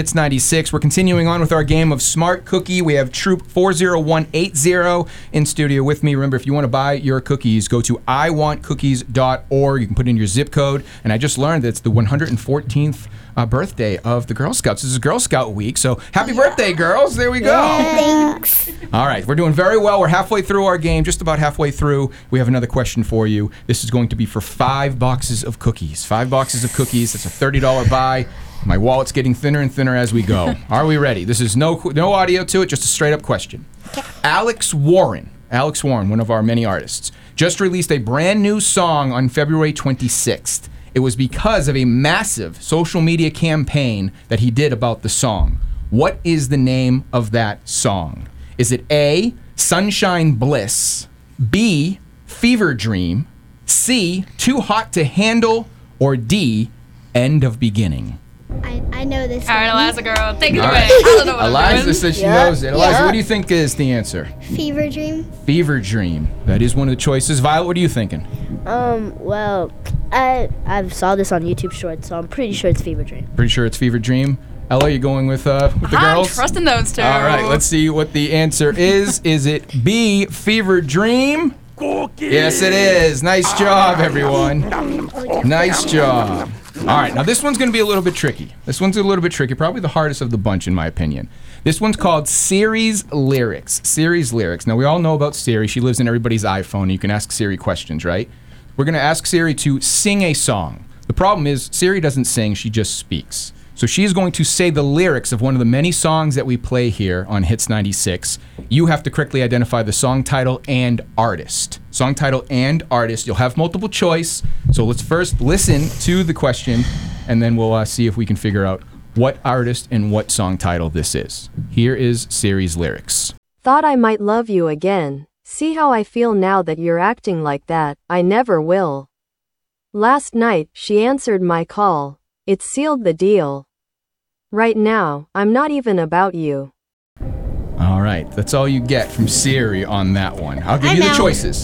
Hits 96. We're continuing on with our game of Smart Cookie. We have Troop 40180 in studio with me. Remember, if you want to buy your cookies, go to iwantcookies.org. You can put in your zip code. And I just learned that it's the 114th birthday of the Girl Scouts. This is Girl Scout week, so happy birthday, girls. There we go. Thanks. All right, we're doing very well. We're halfway through our game, just about halfway through. We have another question for you. This is going to be for 5 boxes of cookies. 5 boxes of cookies. That's a $30 buy. My wallet's getting thinner and thinner as we go. Are we ready? This is no audio to it, just a straight-up question. Okay. Alex Warren, one of our many artists, just released a brand new song on February 26th. It was because of a massive social media campaign that he did about the song. What is the name of that song? Is it A, Sunshine Bliss, B, Fever Dream, C, Too Hot to Handle, or D, End of Beginning? I know this All right, one. Eliza, girl, take it All away. right. I don't know what I'm Eliza doing. says she knows it. Eliza, what do you think is the answer? Fever Dream. Fever Dream. That is one of the choices. Violet, what are you thinking? Well, I saw this on YouTube Shorts, so I'm pretty sure it's Fever Dream. Pretty sure it's Fever Dream. Ella, you going with the I'm girls? trusting those two. All right, let's see what the answer is. Is it B, Fever Dream? Yes, it is. Nice job, everyone. Nice job. All right, now this one's going to be a little bit tricky. Probably the hardest of the bunch, in my opinion. This one's called Siri's Lyrics. Siri's Lyrics. Now, we all know about Siri. She lives in everybody's iPhone. You can ask Siri questions, right? We're going to ask Siri to sing a song. The problem is Siri doesn't sing, she just speaks. So she's going to say the lyrics of one of the many songs that we play here on Hits 96. You have to correctly identify the song title and artist. Song title and artist. You'll have multiple choice. So let's first listen to the question, and then we'll see if we can figure out what artist and what song title this is. Here is Siri's lyrics. Thought I might love you again. See how I feel now that you're acting like that. I never will. Last night, she answered my call. It sealed the deal. Right now, I'm not even about you. All right, that's all you get from Siri on that one. I'll give you the choices.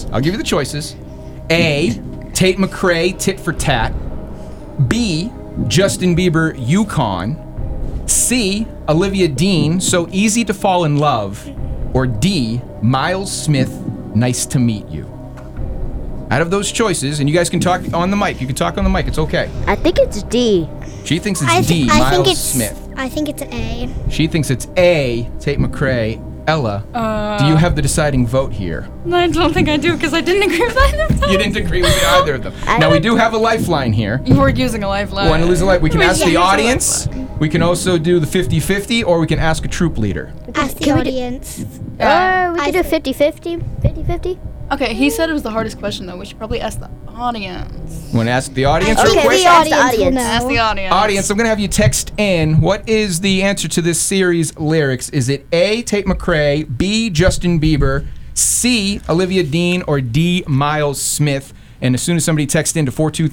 A, Tate McRae, Tit for Tat. B, Justin Bieber, Yukon. C, Olivia Dean, So Easy to Fall in Love. Or D, Miles Smith, Nice to Meet You. Out of those choices, and you guys can talk on the mic. You can talk on the mic. It's okay. I think it's D. She thinks it's D, Miles Smith. I think it's A. She thinks it's A, Tate McRae. Ella, do you have the deciding vote here? I don't think I do because I didn't agree with either of them. You didn't agree with either of them. Now, we do have a lifeline here. You were using a lifeline. Want to lose a life? We can ask the use a audience. We can also do the 50-50, or we can ask a troop leader. Ask the audience. Or we could do 50-50. 50-50. Okay, he said it was the hardest question, though. We should probably ask the audience. Want to ask the audience Okay, real quick? the audience will know. Ask the audience. Audience, I'm going to have you text in. What is the answer to this series' lyrics? Is it A, Tate McRae, B, Justin Bieber, C, Olivia Dean, or D, Miles Smith? And as soon as somebody texts in to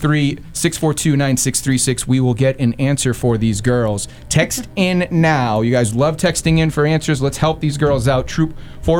423-642-9636, we will get an answer for these girls. Text in now. You guys love texting in for answers. Let's help these girls out. Troop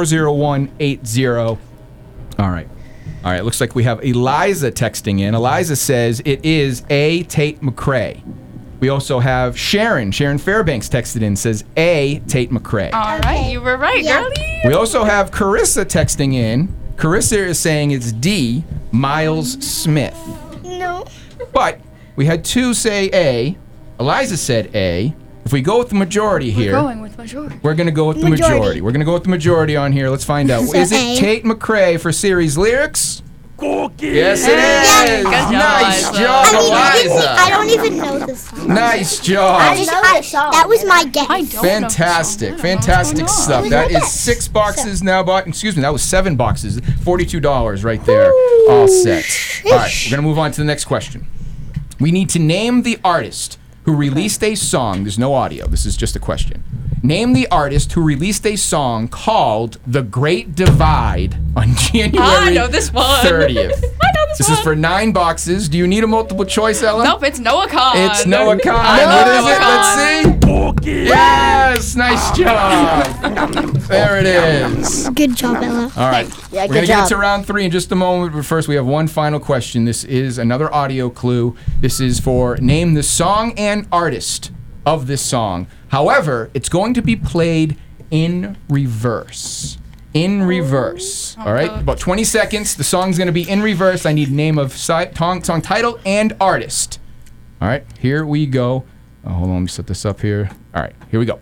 40180. All right, looks like we have Eliza texting in. Eliza says it is A, Tate McRae. We also have Sharon Fairbanks texted in, says A, Tate McRae. All right, you were right, girlie. We also have Carissa texting in. Carissa is saying it's D, Miles Smith. No. But we had two say A. Eliza said A. If we go with the majority here, We're going with majority. we're going to go with the majority. We're going to go with the majority on here. Let's find out. So Is it A. Tate McRae for series lyrics? Yes, it is. Good job, Nice Eliza. job, Eliza. I don't even know this song. Nice job. That was my guess. I don't Fantastic, know. fantastic stuff. That is 6 boxes now bought. Excuse me, that was 7 boxes. $42 right there. All set. All right, we're going to move on to the next question. We need to name the artist who released a song. There's no audio. This is just a question. Name the artist who released a song called The Great Divide on January I know this one. 30th. I know this This one. is for 9 boxes. Do you need a multiple choice, Ella? Nope, it's Noah Khan. It's Noah Khan. I What love is it? Noah Let's see. Yes, nice job. There it is. Good job, Ella. All right. Yeah, We're good going to get job. to round 3 in just a moment, but first we have one final question. This is another audio clue. This is for name the song and artist of this song. However, it's going to be played in reverse. In reverse. All right? About 20 seconds. The song's going to be in reverse. I need name of song title and artist. All right, here we go. Oh, hold on, let me set this up here. All right, here we go.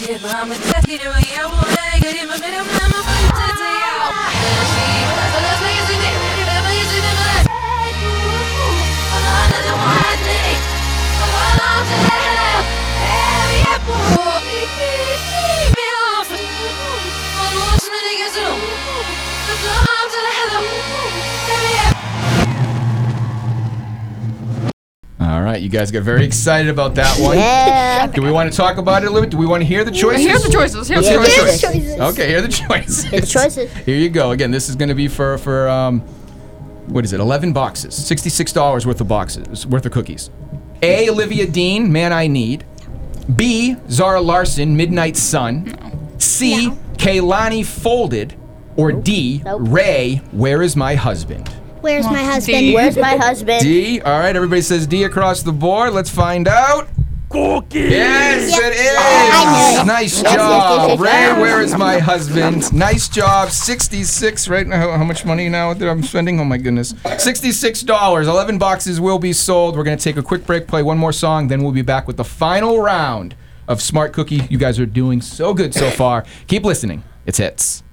All right, you guys got very excited about that one. Yeah. Do we want to talk about it a little bit? Do we want to hear the choices? Here's the choices. Let's hear the Here's the choices. choices. Okay, here are the choices. Here's the choices. Here you go. Again, this is going to be for what is it? 11 boxes, $66 worth of cookies. A. Olivia Dean, Man I Need. B. Zara Larson, Midnight Sun. C. Kaylani Folded. Or D. Nope. Ray, Where Is My Husband? Where's my husband? D. Where's my husband? D. All right, everybody says D across the board. Let's find out. Yes, Yep. it is. I knew it. Nice Yes, job. yes, yes, Ray, yes. Where Is My Husband? Nice job. 66 right now. How much money now that I'm spending? Oh my goodness. $66. 11 boxes will be sold. We're going to take a quick break, play one more song, then we'll be back with the final round of Smart Cookie. You guys are doing so good so far. Keep listening. It's Hits.